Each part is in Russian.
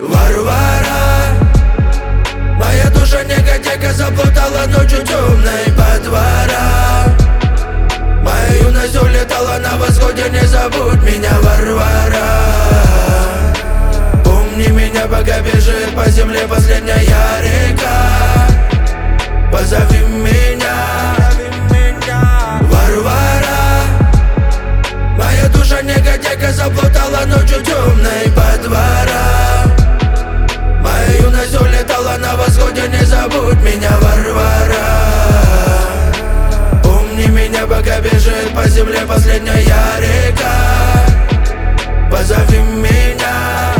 Варвара, моя душа негодяйка заплутала ночью темной по двора. Моя юность улетала на восходе, не забудь меня, Варвара. Помни меня, пока бежит по земле последняя река. Позови меня, Варвара. Моя душа негодяйка заплутала ночью темной по двора. Моя юность улетала на восходе, не забудь меня, Варвара. Помни меня, пока бежит по земле последняя река. Позови меня.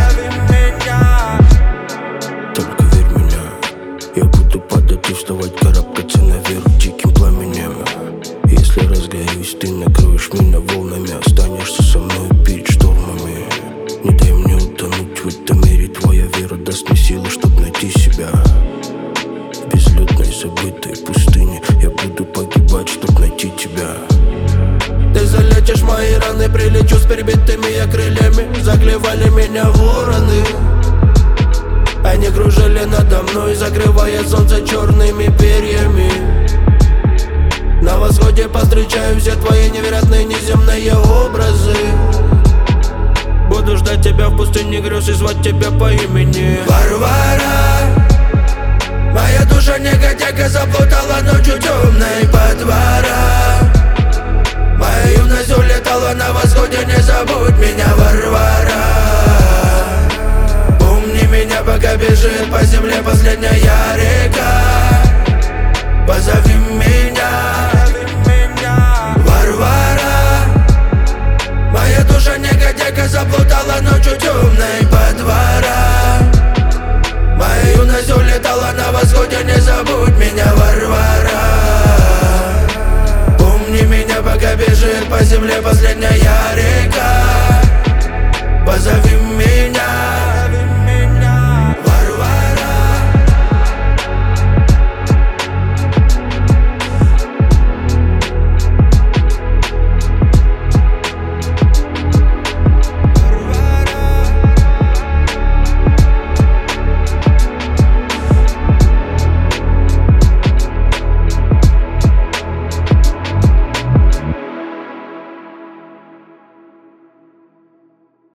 Только верь меня, я буду падать и вставать, карабкаться наверх диким пламенем. Если разгорюсь, ты накроешь меня волнами, останешься со мной перед штормами. Не дай мне утонуть в этом мире, твоя вера даст мне силы, чтоб найти себя. В безлюдной забытой пустыне я буду погибать, чтоб найти тебя. Ты залечишь мои раны, прилечу с перебитыми я крыльями. Заклевали меня вороны, они кружили надо мной, закрывая солнце черными перьями. На восходе повстречаю все твои невероятные неземные образы. Буду ждать тебя в пустыне грез и звать тебя по имени Варвара. Моя душа негодяйка заплутала ночью темной по двора. Моя юность улетала на восходе, не забудь меня, Варвара. Помни меня, пока бежит по земле последняя река. Позови меня, Варвара. Моя душа негодяйка заплутала ночью темной по двора. Моя юность улетала на восходе, не забудь меня, Варвара. Помни меня, пока бежит по земле последняя река.